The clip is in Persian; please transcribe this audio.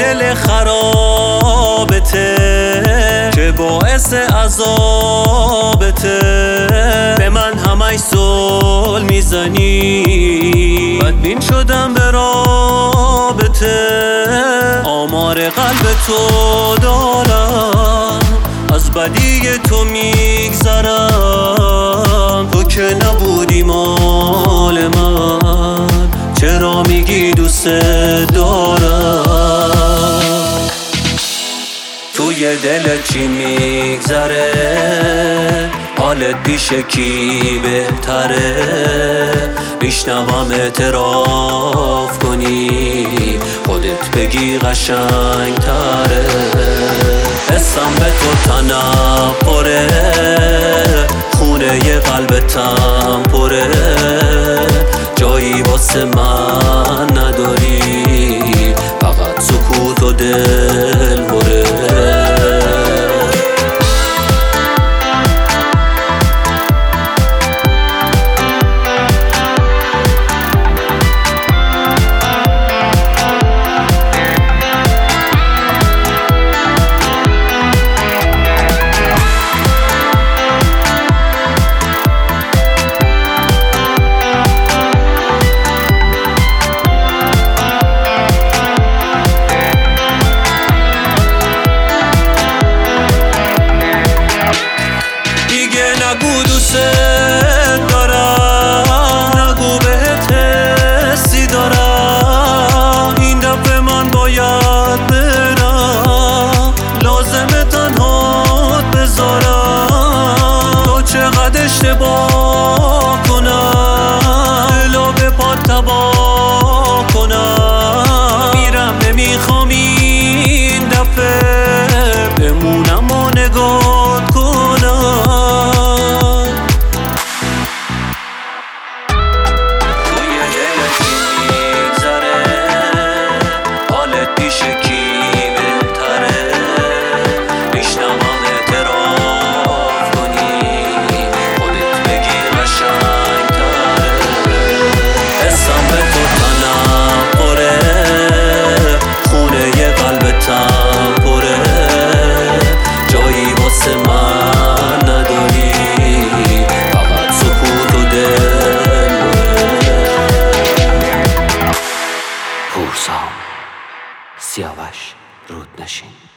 دل خرابته که باعث عذابته. به من همش زل میزنی، بدبین شدم به رابطه. آمار قلب تو دارم، از بدی تو میگذرم. تو که نبودی مال من، چرا میگی دوست دارم؟ توی دل چی میگذره؟ حالت پیش کی بهتره؟ میشنوم اعتراف کنی، خودت بگی قشنگ تره. حسم به تو تنفره، خونه ی قلبتم پره. جایی واسه من نداری، فقط سکوت و دل بره. نگو دوست دارم، نگو بهت حسی دارم. این دفعه من باید برم، لازمه تنهات بذارم. تو چقدر اشتباه کنم، دلو به پات تباه کنم. میرم نمیخوام این دفعه بمونم و نگات کنم. سیاوش رودنشین.